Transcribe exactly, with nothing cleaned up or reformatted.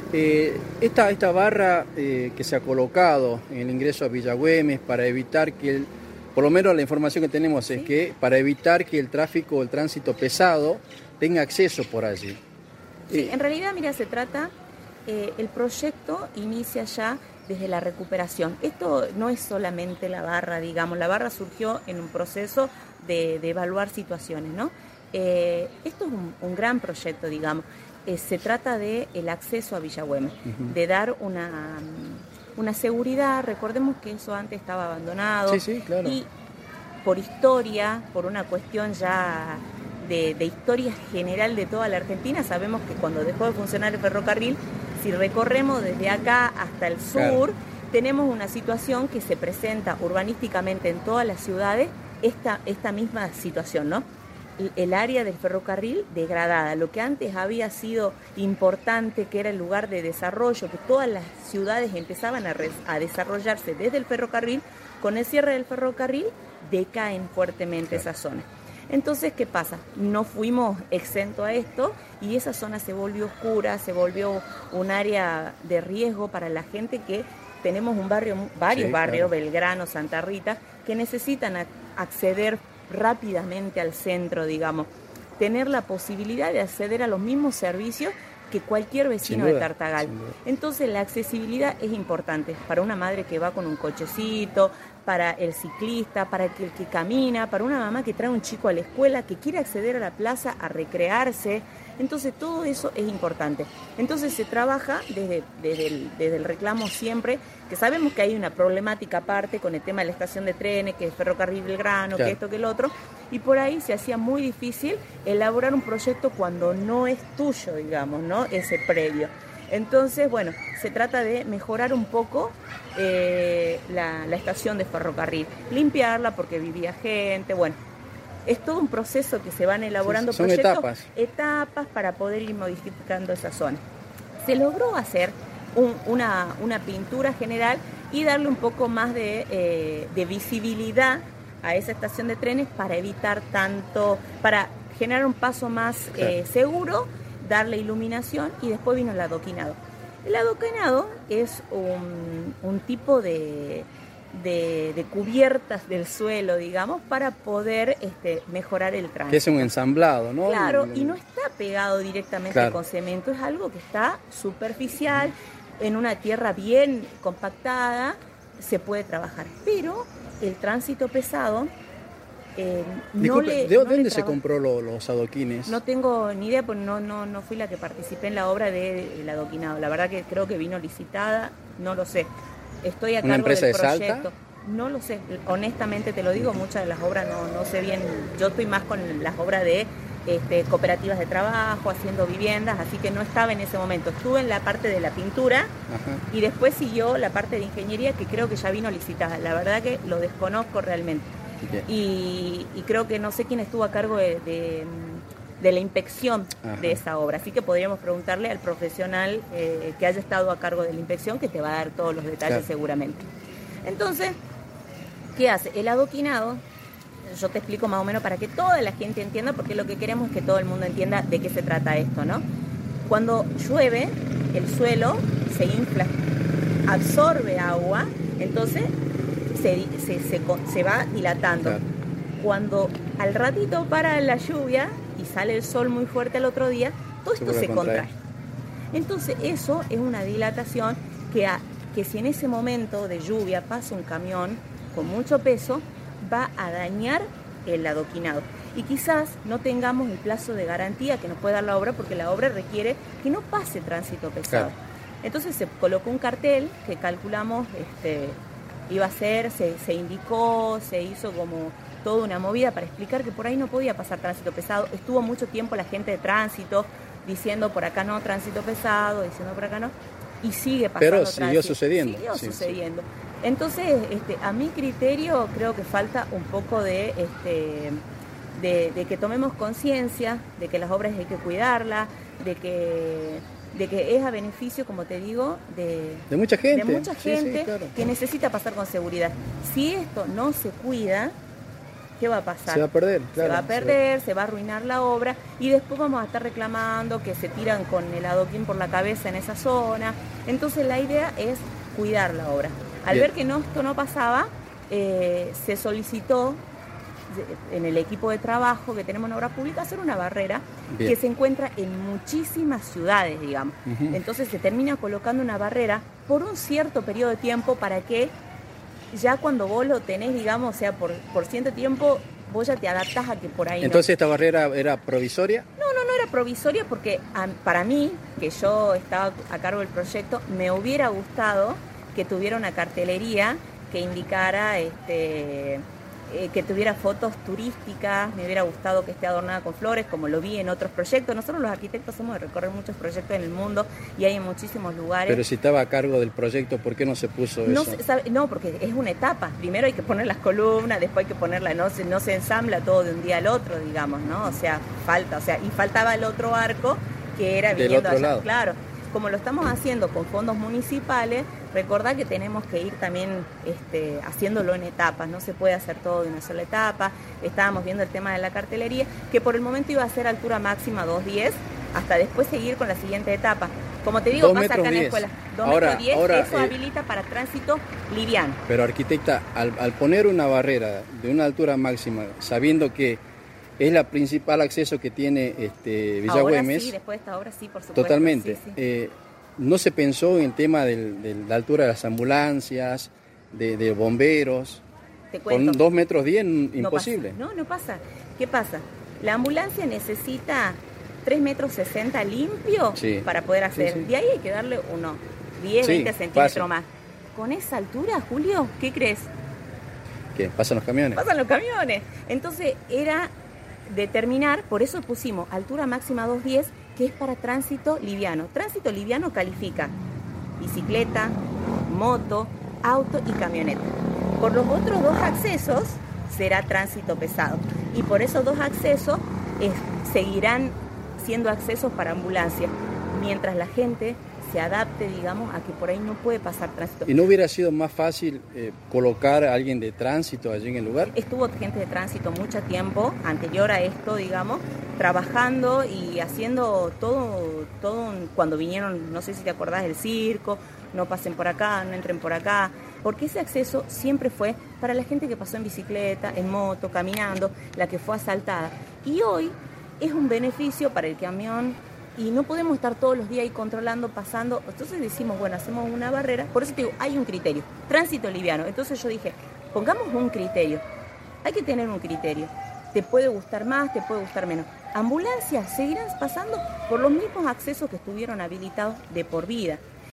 Eh, esta, esta barra eh, que se ha colocado en el ingreso a Villa Güemes para evitar que, el, por lo menos la información que tenemos ¿Sí? es que para evitar que el tráfico o el tránsito pesado tenga acceso por allí. Sí, Eh, en realidad, mira, se trata, eh, el proyecto inicia ya desde la recuperación. Esto no es solamente la barra, digamos, la barra surgió en un proceso de, de evaluar situaciones, ¿no? Eh, esto es un, un gran proyecto, digamos. Eh, se trata de el acceso a Villa Güemes, uh-huh. de dar una, una seguridad. Recordemos que eso antes estaba abandonado. Sí, sí, claro. Y por historia, por una cuestión ya de, de historia general de toda la Argentina, sabemos que cuando dejó de funcionar el ferrocarril, si recorremos desde acá hasta el sur, claro, tenemos una situación que se presenta urbanísticamente en todas las ciudades, esta, esta misma situación, ¿no? El área del ferrocarril degradada, lo que antes había sido importante, que era el lugar de desarrollo, que todas las ciudades empezaban a, res, a desarrollarse desde el ferrocarril, con el cierre del ferrocarril decaen fuertemente claro. esas zonas. Entonces, ¿qué pasa? No fuimos exentos a esto y esa zona se volvió oscura, se volvió un área de riesgo para la gente que tenemos un barrio, varios sí, barrios, claro. Belgrano, Santa Rita, que necesitan a, acceder rápidamente al centro, digamos, tener la posibilidad de acceder a los mismos servicios que cualquier vecino duda, de Tartagal. Entonces la accesibilidad es importante para una madre que va con un cochecito, para el ciclista, para el que, el que camina, para una mamá que trae un chico a la escuela, que quiere acceder a la plaza a recrearse. Entonces todo eso es importante. Entonces se trabaja desde, desde, el, desde el reclamo siempre, que sabemos que hay una problemática aparte con el tema de la estación de trenes, que es Ferrocarril Belgrano, claro. que esto, que el otro, y por ahí se hacía muy difícil elaborar un proyecto cuando no es tuyo, digamos, ¿no? Ese predio. Entonces, bueno, se trata de mejorar un poco eh, la, la estación de ferrocarril, limpiarla porque vivía gente, bueno. Es todo un proceso que se van elaborando sí, son proyectos, etapas. etapas para poder ir modificando esa zona. Se logró hacer un, una, una pintura general y darle un poco más de, eh, de visibilidad a esa estación de trenes para evitar tanto, para generar un paso más claro. eh, seguro, darle iluminación y después vino el adoquinado. El adoquinado es un, un tipo de... De, de cubiertas del suelo, digamos, para poder este, mejorar el tránsito. Que es un ensamblado, ¿no? Claro, y no está pegado directamente claro. con cemento, es algo que está superficial, en una tierra bien compactada, se puede trabajar. Pero el tránsito pesado eh, Disculpe, no le... ¿de no dónde le se compró lo, los adoquines? No tengo ni idea, porque no, no, no fui la que participé en la obra del de, adoquinado. La verdad que creo que vino licitada, no lo sé. Estoy a cargo del proyecto. ¿Una empresa de Salta? No lo sé, honestamente te lo digo, muchas de las obras no, no sé bien. Yo estoy más con las obras de este, cooperativas de trabajo, haciendo viviendas, así que no estaba en ese momento. Estuve en la parte de la pintura. Ajá. Y después siguió la parte de ingeniería, que creo que ya vino licitada. La verdad que lo desconozco realmente. Y, y creo que no sé quién estuvo a cargo de... de de la inspección Ajá. de esa obra, así que podríamos preguntarle al profesional eh, que haya estado a cargo de la inspección, que te va a dar todos los detalles claro. seguramente. Entonces, ¿qué hace? El adoquinado, yo te explico más o menos para que toda la gente entienda, porque lo que queremos es que todo el mundo entienda de qué se trata esto, ¿no? Cuando llueve, el suelo se infla, absorbe agua, entonces se, se, se, se va dilatando. Claro. Cuando al ratito para la lluvia y sale el sol muy fuerte al otro día, todo esto se, se contrae. Entonces eso es una dilatación que, a, que si en ese momento de lluvia pasa un camión con mucho peso, va a dañar el adoquinado. Y quizás no tengamos el plazo de garantía que nos puede dar la obra, porque la obra requiere que no pase tránsito pesado. Claro. Entonces se colocó un cartel que calculamos este, iba a ser, se, se indicó, se hizo como... toda una movida para explicar que por ahí no podía pasar tránsito pesado. Estuvo mucho tiempo la gente de tránsito diciendo por acá no, tránsito pesado, diciendo por acá no, y sigue pasando. Pero siguió tránsito. sucediendo. Siguió sí, sucediendo. Sí. Entonces, este, a mi criterio, creo que falta un poco de, este, de, de que tomemos conciencia de que las obras hay que cuidarlas, de que... de que es a beneficio, como te digo, de, de mucha gente, de mucha gente sí, sí, claro. que necesita pasar con seguridad. Si esto no se cuida, ¿qué va a pasar? Se va a perder, claro. Se va a perder, se va a arruinar la obra y después vamos a estar reclamando que se tiran con el adoquín por la cabeza en esa zona. Entonces la idea es cuidar la obra. Al Bien. ver que no, esto no pasaba, eh, se solicitó en el equipo de trabajo que tenemos en obra pública hacer una barrera Bien. que se encuentra en muchísimas ciudades, digamos. Uh-huh. Entonces se termina colocando una barrera por un cierto periodo de tiempo para que ya cuando vos lo tenés, digamos, o sea, por, por cierto tiempo, vos ya te adaptás a que por ahí Entonces no. ¿Esta barrera era provisoria? No, no, no era provisoria porque a, para mí, que yo estaba a cargo del proyecto, me hubiera gustado que tuviera una cartelería que indicara este, eh, que tuviera fotos turísticas, me hubiera gustado que esté adornada con flores, como lo vi en otros proyectos. Nosotros los arquitectos somos de recorrer muchos proyectos en el mundo y hay en muchísimos lugares. Pero si estaba a cargo del proyecto, ¿por qué no se puso no eso? Se sabe, no, porque es una etapa. Primero hay que poner las columnas, después hay que ponerla, no se, no se ensambla todo de un día al otro, digamos, ¿no? O sea, falta, o sea, y faltaba el otro arco que era del viniendo otro allá, lado. Claro. Como lo estamos haciendo con fondos municipales, recordad que tenemos que ir también este, haciéndolo en etapas, no se puede hacer todo de una sola etapa. Estábamos viendo el tema de la cartelería, que por el momento iba a ser altura máxima dos diez, hasta después seguir con la siguiente etapa. Como te digo, pasa acá en la escuela, dos metros diez, eso eh, habilita para tránsito liviano. Pero arquitecta, al, al poner una barrera de una altura máxima, sabiendo que es la principal acceso que tiene este, Villa Ahora Güemes. Sí, después de esta obra sí, por supuesto. Totalmente. Sí, sí. Eh, ¿No se pensó en el tema del, de la altura de las ambulancias, de, de bomberos? Te cuento. Con dos metros diez, imposible. No, pasa. no, no pasa. ¿Qué pasa? La ambulancia necesita tres metros sesenta limpio sí. para poder hacer. Sí, sí. De ahí hay que darle uno, diez, sí, veinte centímetros fácil. más. Con esa altura, Julio, ¿qué crees? ¿Qué? ¿Pasan los camiones? Pasan los camiones. Entonces era determinar, por eso pusimos altura máxima dos diez, que es para tránsito liviano. Tránsito liviano califica bicicleta, moto, auto y camioneta. Por los otros dos accesos será tránsito pesado. Y por esos dos accesos eh, seguirán siendo accesos para ambulancia, mientras la gente se adapte, digamos, a que por ahí no puede pasar tránsito. ¿Y no hubiera sido más fácil eh, colocar a alguien de tránsito allí en el lugar? Estuvo gente de tránsito mucho tiempo, anterior a esto, digamos, trabajando y haciendo todo, todo un, cuando vinieron, no sé si te acordás del circo, no pasen por acá, no entren por acá, porque ese acceso siempre fue para la gente que pasó en bicicleta, en moto, caminando, la que fue asaltada. Y hoy es un beneficio para el camión, y no podemos estar todos los días ahí controlando, pasando. Entonces decimos, bueno, hacemos una barrera. Por eso te digo, hay un criterio, tránsito liviano. Entonces yo dije, pongamos un criterio. Hay que tener un criterio. Te puede gustar más, te puede gustar menos. Ambulancias seguirán pasando por los mismos accesos que estuvieron habilitados de por vida.